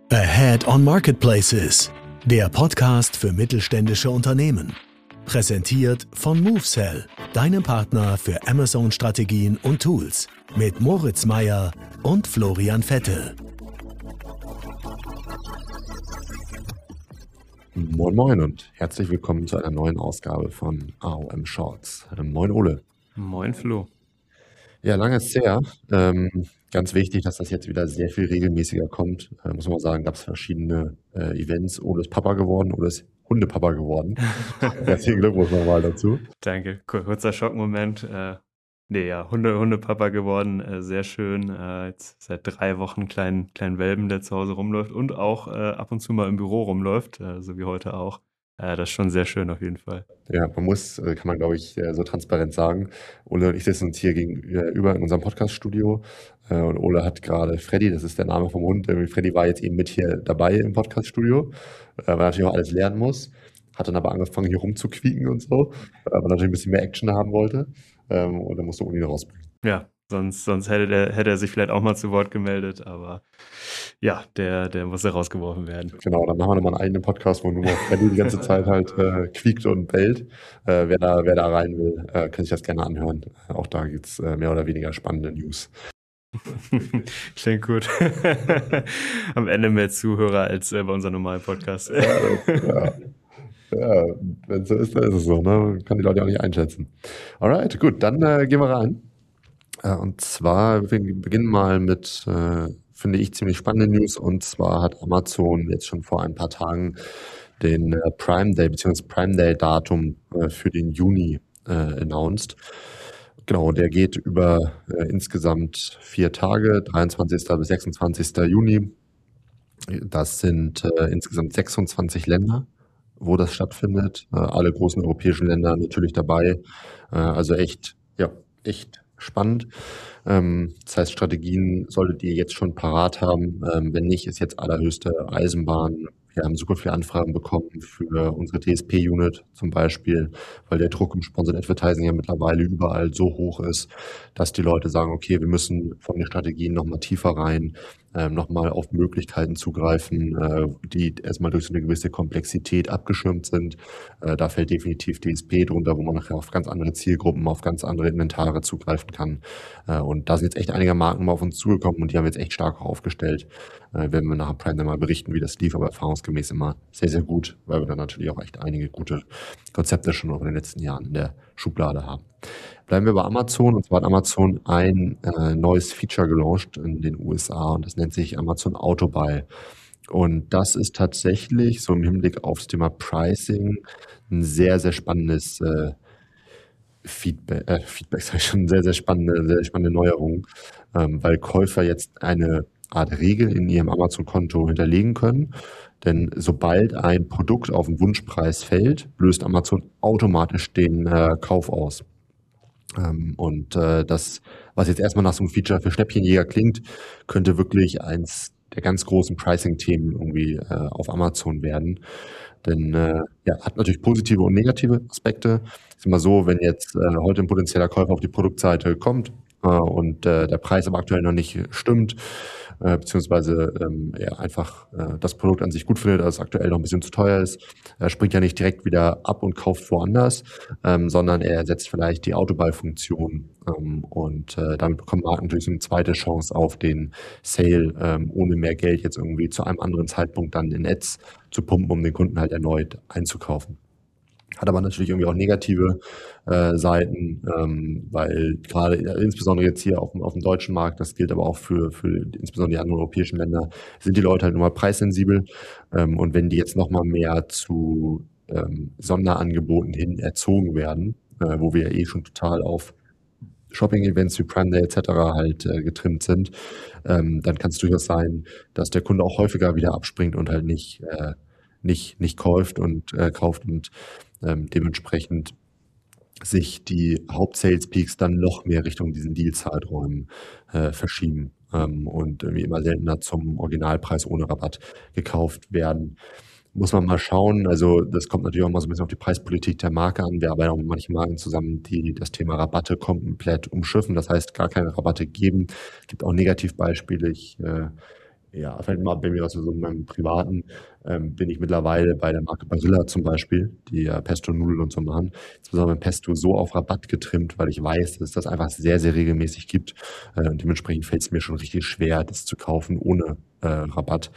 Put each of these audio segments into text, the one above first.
Ahead on Marketplaces, der Podcast für mittelständische Unternehmen. Präsentiert von MoveSell, deinem Partner für Amazon-Strategien und Tools. Mit Moritz Meyer und Florian Vettel. Moin Moin und herzlich willkommen zu einer neuen Ausgabe von AOM Shorts. Moin Ole. Moin Flo. Ja, lange ist es her. Ganz wichtig, dass das jetzt wieder sehr viel regelmäßiger kommt. Muss man sagen, gab es verschiedene Events. Ole ist Papa geworden, Ole ist Hundepapa geworden. Herzlichen Glückwunsch nochmal dazu. Danke, kurzer Schockmoment. Hundepapa geworden, sehr schön. Jetzt seit 3 Wochen kleinen Welpen, der zu Hause rumläuft und auch ab und zu mal im Büro rumläuft, so wie heute auch. Das ist schon sehr schön auf jeden Fall. Ja, kann man glaube ich so transparent sagen. Ole und ich sitzen uns hier gegenüber in unserem Podcaststudio und Ole hat gerade Freddy, das ist der Name vom Hund, Freddy war jetzt eben mit hier dabei im Podcaststudio, weil er natürlich auch alles lernen muss, hat dann aber angefangen hier rumzuquieken und so, weil er natürlich ein bisschen mehr Action haben wollte und dann musste Ole ihn rausbringen. Ja, sonst hätte er sich vielleicht auch mal zu Wort gemeldet, aber ja, der muss rausgeworfen werden. Genau, dann machen wir nochmal einen eigenen Podcast, wo nur Freddy die ganze Zeit halt quiekt und bellt. Wer da rein will, kann sich das gerne anhören. Auch da gibt es mehr oder weniger spannende News. Klingt gut. Am Ende mehr Zuhörer als bei unserem normalen Podcast. Ja, wenn es so ist, dann ist es so. Ne? Kann die Leute auch nicht einschätzen. Alright, gut, dann gehen wir rein. Und zwar, wir beginnen mal mit, finde ich, ziemlich spannende News. Und zwar hat Amazon jetzt schon vor ein paar Tagen den Prime Day bzw. Prime Day Datum für den Juni announced. Genau, der geht über insgesamt 4 Tage, 23. bis 26. Juni. Das sind insgesamt 26 Länder, wo das stattfindet. Alle großen europäischen Länder natürlich dabei. Also echt spannend. Das heißt, Strategien solltet ihr jetzt schon parat haben. Wenn nicht, ist jetzt allerhöchste Eisenbahn. Wir haben super viele Anfragen bekommen für unsere TSP-Unit zum Beispiel, weil der Druck im Sponsored Advertising ja mittlerweile überall so hoch ist, dass die Leute sagen, okay, wir müssen von den Strategien nochmal tiefer rein, nochmal auf Möglichkeiten zugreifen, die erstmal durch so eine gewisse Komplexität abgeschirmt sind. Da fällt definitiv DSP drunter, wo man nachher auf ganz andere Zielgruppen, auf ganz andere Inventare zugreifen kann. Und da sind jetzt echt einige Marken mal auf uns zugekommen und die haben wir jetzt echt stark aufgestellt. Werden wir nachher Prime mal berichten, wie das lief, aber erfahrungsgemäß immer sehr, sehr gut, weil wir dann natürlich auch echt einige gute Konzepte schon in den letzten Jahren in der Schublade haben. Bleiben wir bei Amazon, und zwar hat Amazon ein neues Feature gelauncht in den USA und das nennt sich Amazon Autobuy. Und das ist tatsächlich so im Hinblick aufs Thema Pricing ein sehr, sehr spannendes Feedback, sehr, sehr spannende Neuerung, weil Käufer jetzt eine Art Regel in ihrem Amazon-Konto hinterlegen können. Denn sobald ein Produkt auf den Wunschpreis fällt, löst Amazon automatisch den Kauf aus. Das, was jetzt erstmal nach so einem Feature für Schnäppchenjäger klingt, könnte wirklich eins der ganz großen Pricing-Themen irgendwie auf Amazon werden. Denn hat natürlich positive und negative Aspekte. Ist immer so, wenn jetzt heute ein potenzieller Käufer auf die Produktseite kommt und der Preis aber aktuell noch nicht stimmt, beziehungsweise einfach das Produkt an sich gut findet, dass es aktuell noch ein bisschen zu teuer ist, springt ja nicht direkt wieder ab und kauft woanders, sondern er ersetzt vielleicht die Autobuy-Funktion damit bekommt Marken natürlich so eine zweite Chance auf den Sale, ohne mehr Geld jetzt irgendwie zu einem anderen Zeitpunkt dann in Ads zu pumpen, um den Kunden halt erneut einzukaufen. Hat aber natürlich irgendwie auch negative Seiten, weil gerade insbesondere jetzt hier auf dem deutschen Markt, das gilt aber auch für insbesondere die anderen europäischen Länder, sind die Leute halt nun mal preissensibel. Und wenn die jetzt nochmal mehr zu Sonderangeboten hin erzogen werden, wo wir ja schon total auf Shopping-Events wie Prime Day etc. halt getrimmt sind, dann kann es durchaus sein, dass der Kunde auch häufiger wieder abspringt und halt nicht kauft und dementsprechend sich die Haupt-Sales-Peaks dann noch mehr Richtung diesen Deal-Zeiträumen verschieben und irgendwie immer seltener zum Originalpreis ohne Rabatt gekauft werden. Muss man mal schauen. Also das kommt natürlich auch mal so ein bisschen auf die Preispolitik der Marke an. Wir arbeiten auch mit manchen Marken zusammen, die das Thema Rabatte komplett umschiffen. Das heißt, gar keine Rabatte geben. Es gibt auch Negativbeispiele. Ich Ja, fällt mal bei mir aus so meinem Privaten, bin ich mittlerweile bei der Marke Barilla zum Beispiel, die ja Pesto-Nudeln und so machen, insbesondere Pesto so auf Rabatt getrimmt, weil ich weiß, dass es das einfach sehr, sehr regelmäßig gibt. Und dementsprechend fällt es mir schon richtig schwer, das zu kaufen ohne Rabatt.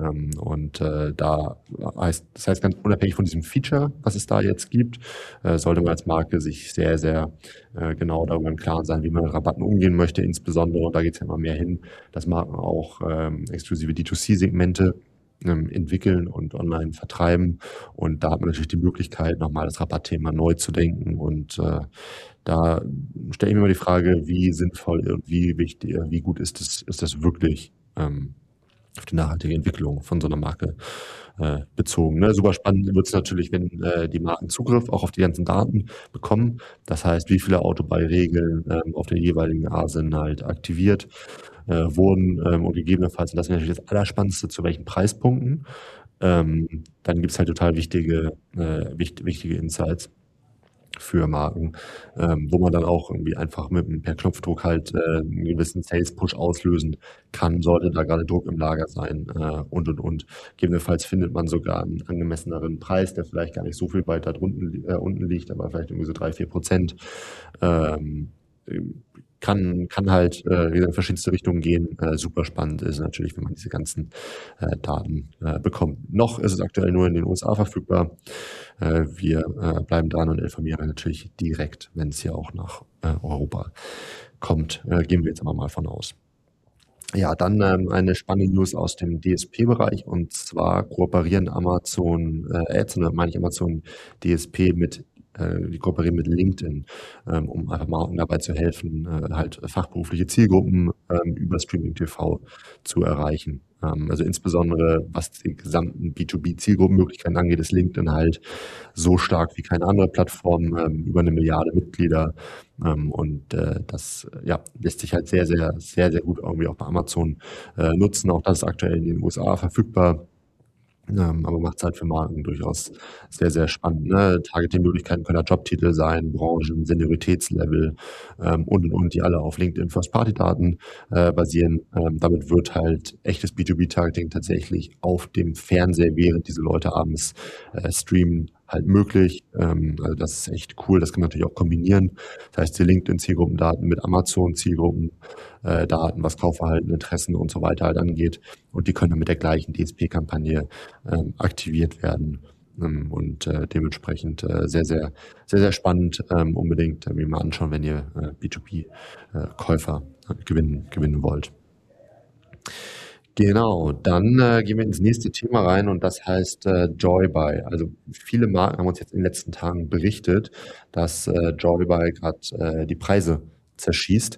Das heißt, ganz unabhängig von diesem Feature, was es da jetzt gibt, sollte man als Marke sich sehr, sehr genau darüber im Klaren sein, wie man mit Rabatten umgehen möchte, insbesondere, und da geht es ja immer mehr hin, dass Marken auch exklusive D2C-Segmente entwickeln und online vertreiben. Und da hat man natürlich die Möglichkeit, nochmal das Rabattthema neu zu denken. Und da stelle ich mir immer die Frage, wie sinnvoll und wie wichtig, wie gut ist das wirklich auf die nachhaltige Entwicklung von so einer Marke bezogen. Ne? Super spannend wird es natürlich, wenn die Marken Zugriff auch auf die ganzen Daten bekommen. Das heißt, wie viele Autobahn-Regeln auf der jeweiligen ASIN halt aktiviert wurden und gegebenenfalls, und das ist natürlich das Allerspannendste, zu welchen Preispunkten. Dann gibt es halt total wichtige Insights für Marken, wo man dann auch irgendwie einfach per Knopfdruck halt einen gewissen Sales-Push auslösen kann, sollte da gerade Druck im Lager sein und. Gegebenenfalls findet man sogar einen angemesseneren Preis, der vielleicht gar nicht so viel weiter unten liegt, aber vielleicht irgendwie so 3-4%. Kann halt wieder in verschiedenste Richtungen gehen. Super spannend ist natürlich, wenn man diese ganzen Daten bekommt. Noch ist es aktuell nur in den USA verfügbar. Wir bleiben dran und informieren natürlich direkt, wenn es hier auch nach Europa kommt. Gehen wir jetzt aber mal von aus. Ja, dann eine spannende News aus dem DSP-Bereich, und zwar kooperieren Amazon DSP die kooperieren mit LinkedIn, um einfach Marken dabei zu helfen, halt fachberufliche Zielgruppen über Streaming TV zu erreichen. Also insbesondere, was die gesamten B2B-Zielgruppenmöglichkeiten angeht, ist LinkedIn halt so stark wie keine andere Plattform, über 1 Milliarde Mitglieder. Das lässt sich halt sehr, sehr, sehr, sehr gut irgendwie auch bei Amazon nutzen. Auch das ist aktuell in den USA verfügbar. Aber macht es halt für Marken durchaus sehr, sehr spannend. Ne? Targeting-Möglichkeiten können da Jobtitel sein, Branchen, Senioritätslevel und, die alle auf LinkedIn First-Party-Daten basieren. Damit wird halt echtes B2B-Targeting tatsächlich auf dem Fernseher, während diese Leute abends streamen, halt möglich. Also das ist echt cool. Das kann man natürlich auch kombinieren. Das heißt, die LinkedIn-Zielgruppendaten mit Amazon-Zielgruppendaten, was Kaufverhalten, Interessen und so weiter halt angeht. Und die können dann mit der gleichen DSP-Kampagne aktiviert werden. Dementsprechend sehr, sehr, sehr, sehr spannend. Unbedingt mir mal anschauen, wenn ihr B2B-Käufer gewinnen wollt. Genau, dann gehen wir ins nächste Thema rein, und das heißt Joybuy. Also viele Marken haben uns jetzt in den letzten Tagen berichtet, dass Joybuy gerade die Preise zerschießt.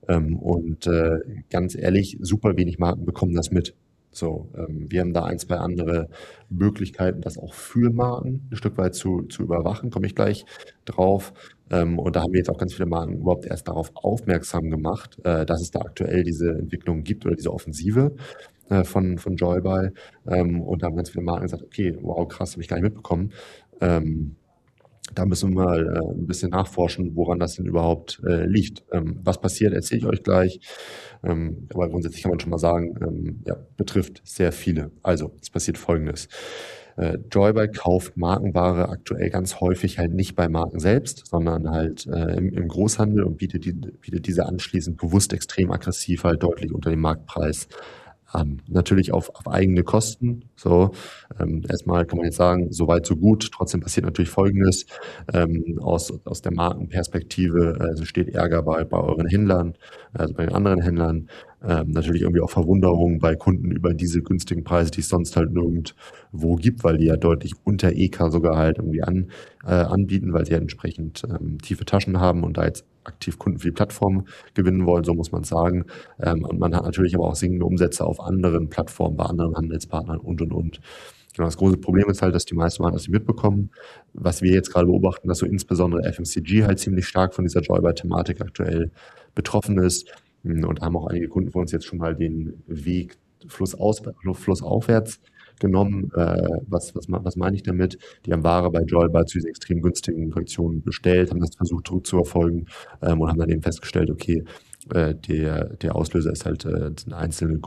Ganz ehrlich, super wenig Marken bekommen das mit. So, wir haben da 1, 2 andere Möglichkeiten, das auch für Marken ein Stück weit zu überwachen, komme ich gleich drauf. Und da haben wir jetzt auch ganz viele Marken überhaupt erst darauf aufmerksam gemacht, dass es da aktuell diese Entwicklung gibt oder diese Offensive von Joybuy. Und da haben ganz viele Marken gesagt, okay, wow, krass, habe ich gar nicht mitbekommen. Da müssen wir mal ein bisschen nachforschen, woran das denn überhaupt liegt. Was passiert, erzähle ich euch gleich. Aber grundsätzlich kann man schon mal sagen, betrifft sehr viele. Also, es passiert Folgendes. Joybuy kauft Markenware aktuell ganz häufig halt nicht bei Marken selbst, sondern halt im Großhandel und bietet diese anschließend bewusst extrem aggressiv halt deutlich unter dem Marktpreis an. Natürlich auf eigene Kosten. So, erstmal kann man jetzt sagen, so weit, so gut. Trotzdem passiert natürlich Folgendes. Aus der Markenperspektive steht Ärger bei euren Händlern, also bei den anderen Händlern. Natürlich irgendwie auch Verwunderung bei Kunden über diese günstigen Preise, die es sonst halt nirgendwo gibt, weil die ja deutlich unter EK sogar halt irgendwie anbieten, weil sie ja entsprechend tiefe Taschen haben und da jetzt aktiv Kunden für die Plattform gewinnen wollen, so muss man sagen. Und man hat natürlich aber auch sinkende Umsätze auf anderen Plattformen, bei anderen Handelspartnern und. Genau, das große Problem ist halt, dass die meisten Marken das nicht mitbekommen. Was wir jetzt gerade beobachten, dass so insbesondere FMCG halt ziemlich stark von dieser Joybuy-Thematik aktuell betroffen ist. Und haben auch einige Kunden von uns jetzt schon mal den Weg flussaufwärts genommen. Was meine ich damit? Die haben Ware bei Joybuy zu diesen extrem günstigen Kollektionen bestellt, haben das versucht zurückzuverfolgen und haben dann eben festgestellt, okay, der Auslöser ist halt sind einzelne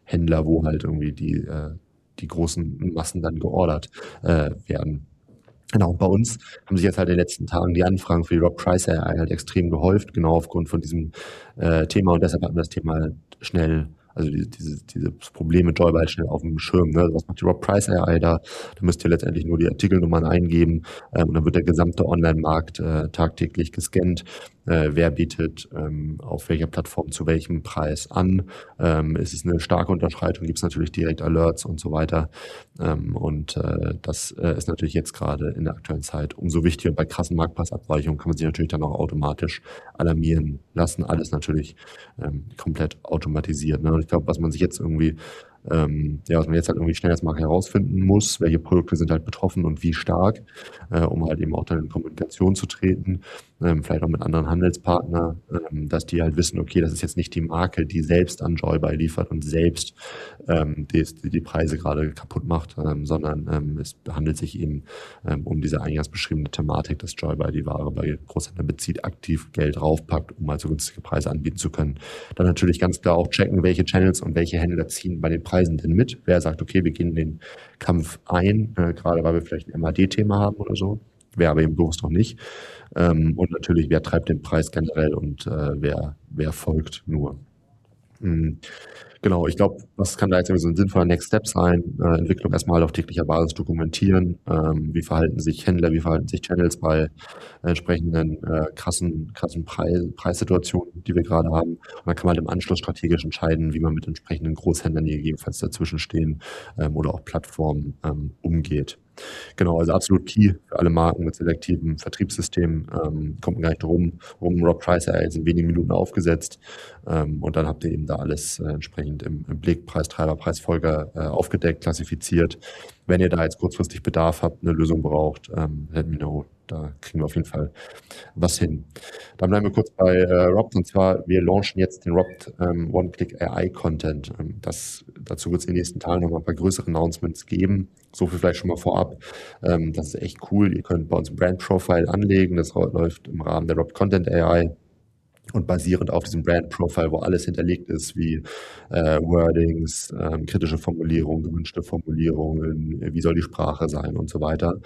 Händler, wo halt irgendwie die großen Massen dann geordert werden. Genau, und bei uns haben sich jetzt halt in den letzten Tagen die Anfragen für die Rob Price AI halt extrem gehäuft, genau aufgrund von diesem Thema. Und deshalb hatten wir das Thema halt schnell, also diese Probleme Joybuy halt schnell auf dem Schirm. Ne? Also was macht die Rob Price AI da? Da müsst ihr letztendlich nur die Artikelnummern eingeben und dann wird der gesamte Online-Markt tagtäglich gescannt. Wer bietet auf welcher Plattform zu welchem Preis an? Ist es eine starke Unterschreitung? Gibt es natürlich direkt Alerts und so weiter. Das ist natürlich jetzt gerade in der aktuellen Zeit umso wichtiger. Bei krassen Marktpreisabweichungen kann man sich natürlich dann auch automatisch alarmieren lassen. Alles natürlich komplett automatisiert. Ne? Und ich glaube, was man jetzt halt irgendwie schnell als Marke herausfinden muss, welche Produkte sind halt betroffen und wie stark, um halt eben auch dann in Kommunikation zu treten, vielleicht auch mit anderen Handelspartnern, dass die halt wissen, okay, das ist jetzt nicht die Marke, die selbst an Joybuy liefert und selbst die Preise gerade kaputt macht, sondern es handelt sich eben um diese eingangs beschriebene Thematik, dass Joybuy die Ware bei Großhändlern bezieht, aktiv Geld raufpackt, um halt so günstige Preise anbieten zu können. Dann natürlich ganz klar auch checken, welche Channels und welche Händler ziehen bei den Preisen denn mit. Wer sagt, okay, wir gehen den Kampf ein, gerade weil wir vielleicht ein MAD-Thema haben oder so. Wer aber eben bewusst noch nicht. Und natürlich, wer treibt den Preis generell und wer folgt nur. Genau, ich glaube, was kann da jetzt irgendwie so ein sinnvoller Next Step sein? Entwicklung erstmal auf täglicher Basis dokumentieren. Wie verhalten sich Händler, wie verhalten sich Channels bei entsprechenden krassen Preissituationen, die wir gerade haben. Und dann kann man im Anschluss strategisch entscheiden, wie man mit entsprechenden Großhändlern, die gegebenenfalls dazwischen stehen, oder auch Plattformen umgeht. Genau, also absolut key für alle Marken mit selektivem Vertriebssystem. Kommt man gar nicht drum. Rob Price ist in wenigen Minuten aufgesetzt. Und dann habt ihr eben da alles entsprechend im Blick, Preistreiber, Preisfolger aufgedeckt, klassifiziert. Wenn ihr da jetzt kurzfristig Bedarf habt, eine Lösung braucht, let me know. Da kriegen wir auf jeden Fall was hin. Dann bleiben wir kurz bei Rob. Und zwar, wir launchen jetzt den Rob One-Click AI Content. Dazu wird es in den nächsten Tagen nochmal ein paar größere Announcements geben. So viel vielleicht schon mal vorab. Das ist echt cool. Ihr könnt bei uns ein Brand Profile anlegen. Das läuft im Rahmen der Rob Content AI. Und basierend auf diesem Brand Profile, wo alles hinterlegt ist, wie Wordings, kritische Formulierungen, gewünschte Formulierungen, wie soll die Sprache sein und so weiter,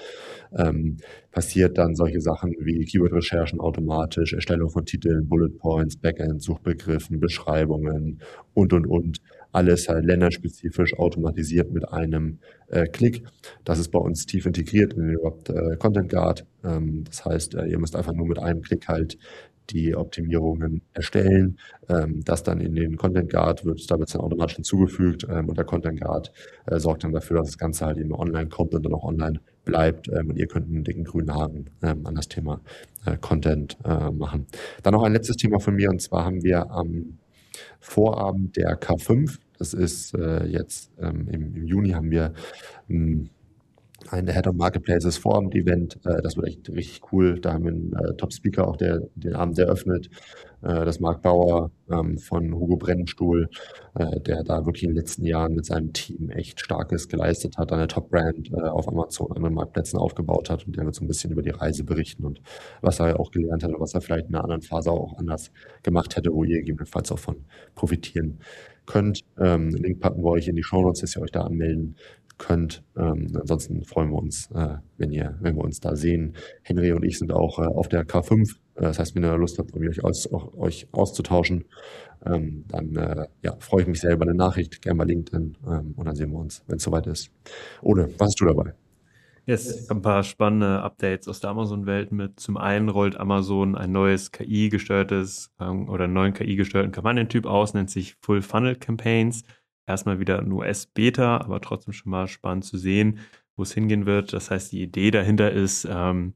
passiert dann solche Sachen wie Keyword-Recherchen automatisch, Erstellung von Titeln, Bullet Points, Backend, Suchbegriffen, Beschreibungen und. Alles halt länderspezifisch automatisiert mit einem Klick. Das ist bei uns tief integriert in den Rob Content Guard. Das heißt, ihr müsst einfach nur mit einem Klick halt die Optimierungen erstellen. Das dann in den Content Guard wird dann automatisch hinzugefügt und der Content Guard sorgt dann dafür, dass das Ganze halt eben online kommt und dann auch online bleibt und ihr könnt einen dicken grünen Haken an das Thema Content machen. Dann noch ein letztes Thema von mir, und zwar haben wir am Vorabend der K5, das ist jetzt im Juni, haben wir ein Head of Marketplaces Vorabend-Event. Das wird echt richtig cool. Da haben wir einen Top-Speaker auch, der den Abend eröffnet. Das Marc Bauer von Hugo Brennenstuhl, der da wirklich in den letzten Jahren mit seinem Team echt Starkes geleistet hat, eine Top-Brand auf Amazon, anderen Marktplätzen aufgebaut hat, und der wird so ein bisschen über die Reise berichten und was er auch gelernt hat und was er vielleicht in einer anderen Phase auch anders gemacht hätte, wo ihr gegebenenfalls auch von profitieren könnt. Link packen wir euch in die Shownotes, dass ihr euch da anmelden könnt. Ansonsten freuen wir uns, wenn wir uns da sehen. Henry und ich sind auch auf der K5. Das heißt, wenn ihr Lust habt, euch auszutauschen, dann freue ich mich sehr über eine Nachricht, gerne bei LinkedIn, und dann sehen wir uns, wenn es soweit ist. Ole, was hast du dabei? Yes, ein paar spannende Updates aus der Amazon-Welt mit. Zum einen rollt Amazon ein neues KI-gesteuertes oder einen neuen KI-gesteuerten Kampagnentyp aus, nennt sich Full Funnel Campaigns. Erstmal wieder ein US-Beta, aber trotzdem schon mal spannend zu sehen, wo es hingehen wird. Das heißt, die Idee dahinter ist,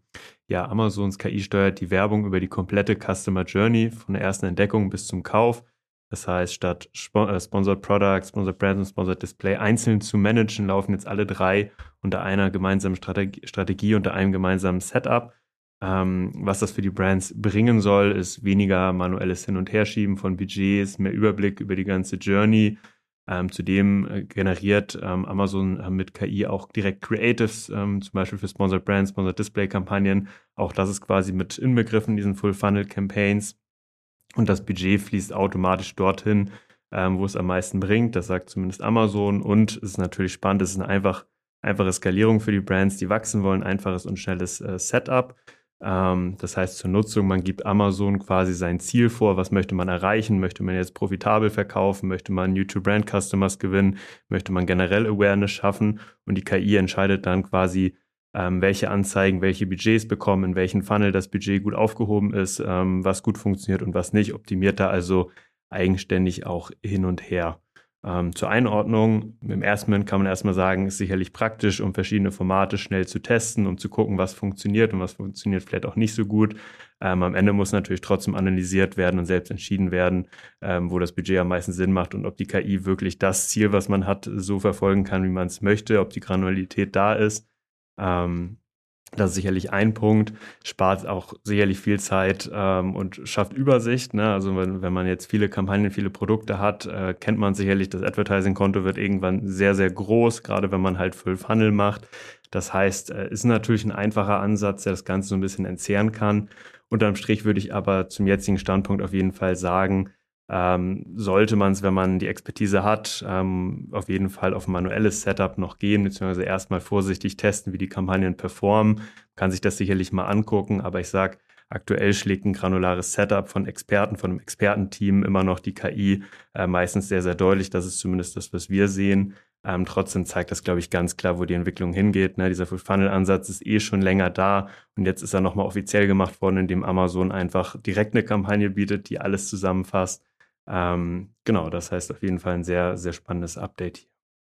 Amazons KI steuert die Werbung über die komplette Customer Journey von der ersten Entdeckung bis zum Kauf. Das heißt, statt Sponsored Products, Sponsored Brands und Sponsored Display einzeln zu managen, laufen jetzt alle drei unter einer gemeinsamen Strategie, unter einem gemeinsamen Setup. Was das für die Brands bringen soll, ist weniger manuelles Hin- und Herschieben von Budgets, mehr Überblick über die ganze Journey. Zudem generiert Amazon mit KI auch direkt Creatives, zum Beispiel für Sponsored Brands, Sponsored Display Kampagnen. Auch das ist quasi mit inbegriffen, diesen Full Funnel Campaigns. Und das Budget fließt automatisch dorthin, wo es am meisten bringt. Das sagt zumindest Amazon. Und es ist natürlich spannend, es ist eine einfache Skalierung für die Brands, die wachsen wollen, einfaches und schnelles Setup. Das heißt zur Nutzung, man gibt Amazon quasi sein Ziel vor, was möchte man erreichen, möchte man jetzt profitabel verkaufen, möchte man New-to-Brand-Customers gewinnen, möchte man generell Awareness schaffen und die KI entscheidet dann quasi, welche Anzeigen, welche Budgets bekommen, in welchen Funnel das Budget gut aufgehoben ist, was gut funktioniert und was nicht, optimiert da also eigenständig auch hin und her. Zur Einordnung, im ersten Moment kann man erstmal sagen, ist sicherlich praktisch, um verschiedene Formate schnell zu testen, um zu gucken, was funktioniert und was funktioniert vielleicht auch nicht so gut. Am Ende muss natürlich trotzdem analysiert werden und selbst entschieden werden, wo das Budget am meisten Sinn macht und ob die KI wirklich das Ziel, was man hat, so verfolgen kann, wie man es möchte, ob die Granularität da ist. Das ist sicherlich ein Punkt, spart auch sicherlich viel Zeit und schafft Übersicht. Ne? Also wenn man jetzt viele Kampagnen, viele Produkte hat, kennt man sicherlich, das Advertising-Konto wird irgendwann sehr, sehr groß, gerade wenn man halt Full Funnel macht. Das heißt, ist natürlich ein einfacher Ansatz, der das Ganze so ein bisschen entzehren kann. Unterm Strich würde ich aber zum jetzigen Standpunkt auf jeden Fall sagen, sollte man es, wenn man die Expertise hat, auf jeden Fall auf ein manuelles Setup noch gehen, beziehungsweise erstmal vorsichtig testen, wie die Kampagnen performen. Kann sich das sicherlich mal angucken, aber ich sage, aktuell schlägt ein granulares Setup von Experten, von einem Expertenteam immer noch die KI meistens sehr, sehr deutlich. Das ist zumindest das, was wir sehen. Trotzdem zeigt das, glaube ich, ganz klar, wo die Entwicklung hingeht. Ne? Dieser Full-Funnel-Ansatz ist schon länger da und jetzt ist er nochmal offiziell gemacht worden, indem Amazon einfach direkt eine Kampagne bietet, die alles zusammenfasst. Genau, das heißt auf jeden Fall ein sehr, sehr spannendes Update hier.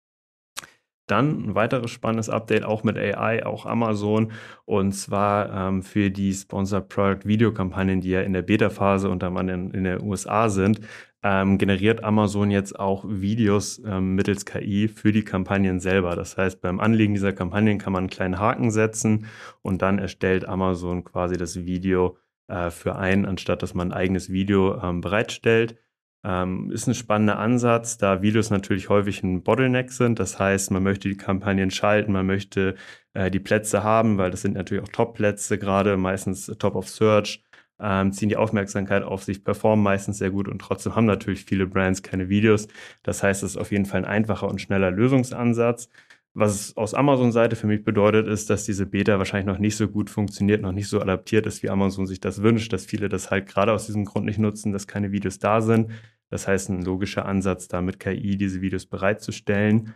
Dann ein weiteres spannendes Update, auch mit AI, auch Amazon, und zwar für die Sponsored Product Video-Kampagnen, die ja in der Beta-Phase unter anderem in den USA sind, generiert Amazon jetzt auch Videos mittels KI für die Kampagnen selber. Das heißt, beim Anlegen dieser Kampagnen kann man einen kleinen Haken setzen und dann erstellt Amazon quasi das Video für einen, anstatt dass man ein eigenes Video bereitstellt. Ist ein spannender Ansatz, da Videos natürlich häufig ein Bottleneck sind. Das heißt, man möchte die Kampagnen schalten, man möchte die Plätze haben, weil das sind natürlich auch Top-Plätze gerade, meistens Top of Search, ziehen die Aufmerksamkeit auf sich, performen meistens sehr gut und trotzdem haben natürlich viele Brands keine Videos. Das heißt, es ist auf jeden Fall ein einfacher und schneller Lösungsansatz. Was es aus Amazon-Seite für mich bedeutet, ist, dass diese Beta wahrscheinlich noch nicht so gut funktioniert, noch nicht so adaptiert ist, wie Amazon sich das wünscht, dass viele das halt gerade aus diesem Grund nicht nutzen, dass keine Videos da sind. Das heißt, ein logischer Ansatz, da mit KI diese Videos bereitzustellen.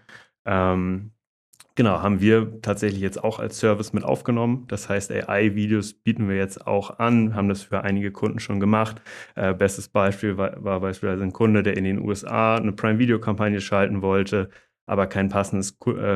Genau, haben wir tatsächlich jetzt auch als Service mit aufgenommen. Das heißt, AI-Videos bieten wir jetzt auch an, haben das für einige Kunden schon gemacht. Bestes Beispiel war beispielsweise ein Kunde, der in den USA eine Prime-Video-Kampagne schalten wollte, aber kein passendes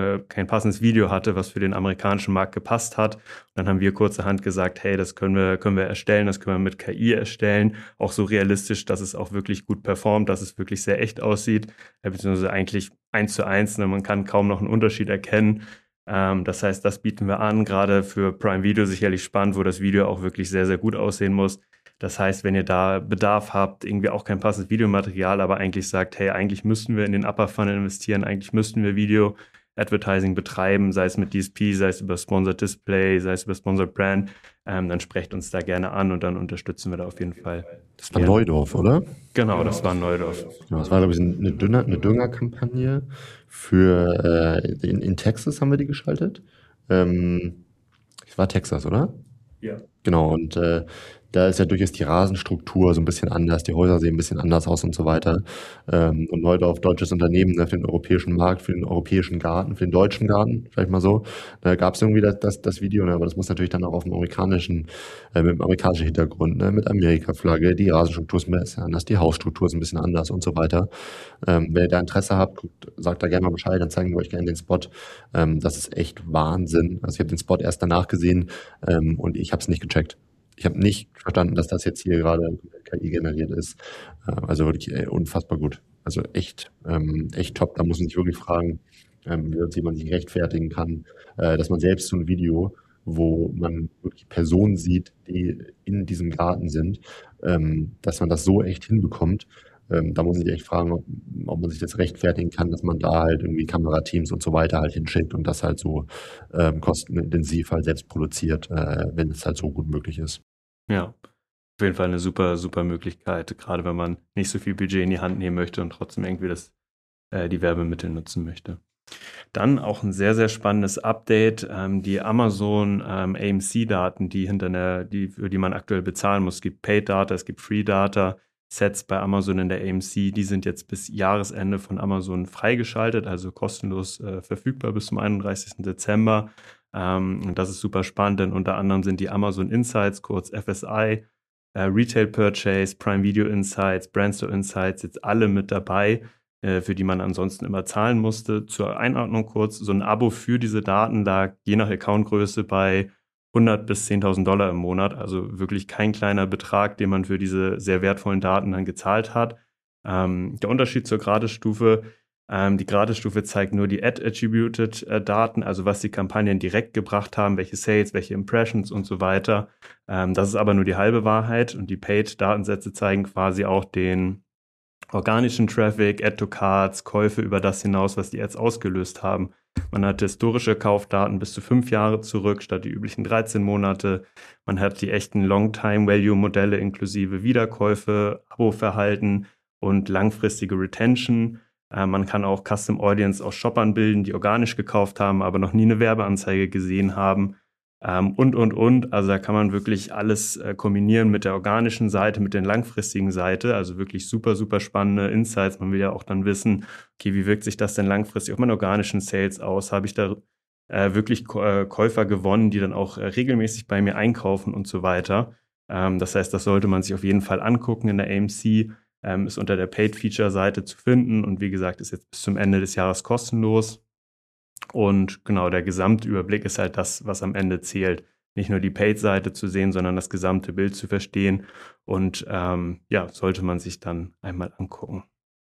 Video hatte, was für den amerikanischen Markt gepasst hat. Und dann haben wir kurzerhand gesagt, hey, das können wir erstellen, das können wir mit KI erstellen, auch so realistisch, dass es auch wirklich gut performt, dass es wirklich sehr echt aussieht, beziehungsweise eigentlich 1:1, ne? Man kann kaum noch einen Unterschied erkennen. Das heißt, das bieten wir an, gerade für Prime Video sicherlich spannend, wo das Video auch wirklich sehr, sehr gut aussehen muss. Das heißt, wenn ihr da Bedarf habt, irgendwie auch kein passendes Videomaterial, aber eigentlich sagt, hey, eigentlich müssten wir in den Upper Funnel investieren, eigentlich müssten wir Video-Advertising betreiben, sei es mit DSP, sei es über Sponsored Display, sei es über Sponsored Brand, dann sprecht uns da gerne an und dann unterstützen wir da auf jeden Fall. Das war Neudorf, oder? Genau, das war Neudorf. Genau, das war, glaube ich, eine Düngerkampagne für in Texas haben wir die geschaltet. Das war Texas, oder? Ja. Genau, und da ist ja durchaus die Rasenstruktur so ein bisschen anders, die Häuser sehen ein bisschen anders aus und so weiter. Und Neudorf, deutsches Unternehmen, ne, für den europäischen Markt, für den europäischen Garten, für den deutschen Garten, vielleicht mal so. Da gab es irgendwie das Video, ne, aber das muss natürlich dann auch auf dem mit dem amerikanischen Hintergrund, ne, mit Amerika-Flagge, die Rasenstruktur ist ein bisschen anders, die Hausstruktur ist ein bisschen anders und so weiter. Wenn ihr da Interesse habt, sagt da gerne mal Bescheid, dann zeigen wir euch gerne den Spot. Das ist echt Wahnsinn. Also ich habe den Spot erst danach gesehen und ich habe es nicht gecheckt. Ich habe nicht verstanden, dass das jetzt hier gerade KI generiert ist. Also wirklich unfassbar gut. Also echt top. Da muss man sich wirklich fragen, wie man sich rechtfertigen kann, dass man selbst so ein Video, wo man wirklich Personen sieht, die in diesem Garten sind, dass man das so echt hinbekommt. Da muss ich echt fragen, ob man sich das rechtfertigen kann, dass man da halt irgendwie Kamerateams und so weiter halt hinschickt und das halt so kostenintensiv halt selbst produziert, wenn es halt so gut möglich ist. Ja, auf jeden Fall eine super, super Möglichkeit, gerade wenn man nicht so viel Budget in die Hand nehmen möchte und trotzdem irgendwie die Werbemittel nutzen möchte. Dann auch ein sehr, sehr spannendes Update, die Amazon AMC-Daten, für die man aktuell bezahlen muss. Es gibt Paid-Data, es gibt Free-Data. Sets bei Amazon in der AMC, die sind jetzt bis Jahresende von Amazon freigeschaltet, also kostenlos verfügbar bis zum 31. Dezember. Und das ist super spannend, denn unter anderem sind die Amazon Insights, kurz FSI, Retail Purchase, Prime Video Insights, Brandstore Insights, jetzt alle mit dabei, für die man ansonsten immer zahlen musste. Zur Einordnung kurz, so ein Abo für diese Daten lag je nach Accountgröße bei $100 bis $10.000 im Monat, also wirklich kein kleiner Betrag, den man für diese sehr wertvollen Daten dann gezahlt hat. Der Unterschied zur Gratisstufe, die Gratisstufe zeigt nur die Ad-Attributed Daten, also was die Kampagnen direkt gebracht haben, welche Sales, welche Impressions und so weiter. Das ist aber nur die halbe Wahrheit und die Paid-Datensätze zeigen quasi auch den organischen Traffic, Add-to-Cards, Käufe über das hinaus, was die Ads ausgelöst haben. Man hat historische Kaufdaten bis zu 5 Jahre zurück, statt die üblichen 13 Monate. Man hat die echten Long-Time-Value-Modelle inklusive Wiederkäufe, Abo-Verhalten und langfristige Retention. Man kann auch Custom Audience aus Shoppern bilden, die organisch gekauft haben, aber noch nie eine Werbeanzeige gesehen haben. Und. Also da kann man wirklich alles kombinieren mit der organischen Seite, mit der langfristigen Seite. Also wirklich super, super spannende Insights. Man will ja auch dann wissen, okay, wie wirkt sich das denn langfristig auf meine organischen Sales aus? Habe ich da wirklich Käufer gewonnen, die dann auch regelmäßig bei mir einkaufen und so weiter? Das heißt, das sollte man sich auf jeden Fall angucken in der AMC. Ist unter der Paid-Feature-Seite zu finden und wie gesagt, ist jetzt bis zum Ende des Jahres kostenlos. Und genau, der Gesamtüberblick ist halt das, was am Ende zählt. Nicht nur die Paid-Seite zu sehen, sondern das gesamte Bild zu verstehen. Und sollte man sich dann einmal angucken.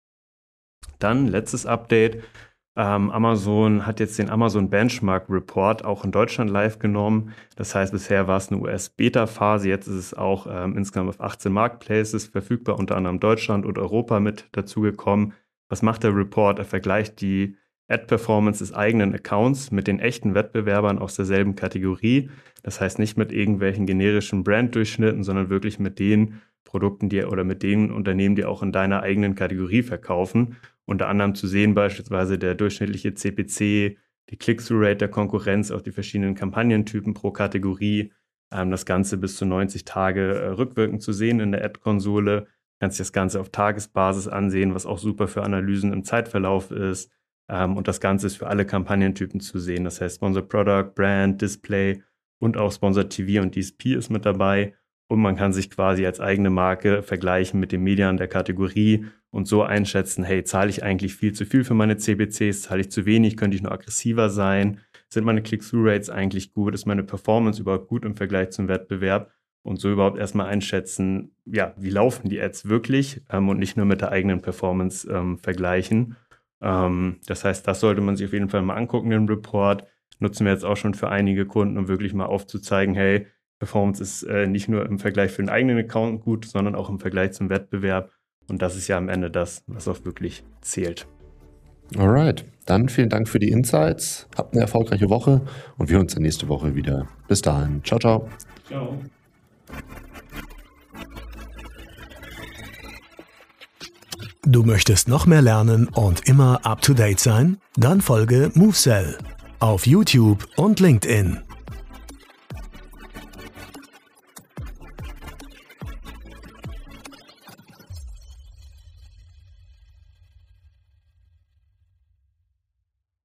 Dann letztes Update. Amazon hat jetzt den Amazon Benchmark Report auch in Deutschland live genommen. Das heißt, bisher war es eine US-Beta-Phase. Jetzt ist es auch insgesamt auf 18 Marketplaces verfügbar, unter anderem Deutschland und Europa mit dazugekommen. Was macht der Report? Er vergleicht die Ad-Performance des eigenen Accounts mit den echten Wettbewerbern aus derselben Kategorie. Das heißt nicht mit irgendwelchen generischen Brand-Durchschnitten, sondern wirklich mit den Produkten, oder mit den Unternehmen, die auch in deiner eigenen Kategorie verkaufen. Unter anderem zu sehen beispielsweise der durchschnittliche CPC, die Click-Through-Rate der Konkurrenz, auch die verschiedenen Kampagnentypen pro Kategorie. Das Ganze bis zu 90 Tage rückwirkend zu sehen in der Ad-Konsole. Du kannst das Ganze auf Tagesbasis ansehen, was auch super für Analysen im Zeitverlauf ist. Und das Ganze ist für alle Kampagnentypen zu sehen. Das heißt Sponsored Product, Brand, Display und auch Sponsored TV und DSP ist mit dabei. Und man kann sich quasi als eigene Marke vergleichen mit dem Median der Kategorie und so einschätzen, hey, zahle ich eigentlich viel zu viel für meine CPCs, zahle ich zu wenig, könnte ich noch aggressiver sein? Sind meine Click-Through-Rates eigentlich gut? Ist meine Performance überhaupt gut im Vergleich zum Wettbewerb? Und so überhaupt erstmal einschätzen, ja, wie laufen die Ads wirklich und nicht nur mit der eigenen Performance vergleichen. Das heißt, das sollte man sich auf jeden Fall mal angucken, den Report. Nutzen wir jetzt auch schon für einige Kunden, um wirklich mal aufzuzeigen, hey, Performance ist nicht nur im Vergleich für den eigenen Account gut, sondern auch im Vergleich zum Wettbewerb. Und das ist ja am Ende das, was auch wirklich zählt. Alright, dann vielen Dank für die Insights. Habt eine erfolgreiche Woche und wir uns dann nächste Woche wieder. Bis dahin. Ciao, ciao. Ciao. Du möchtest noch mehr lernen und immer up to date sein? Dann folge MoveSell auf YouTube und LinkedIn.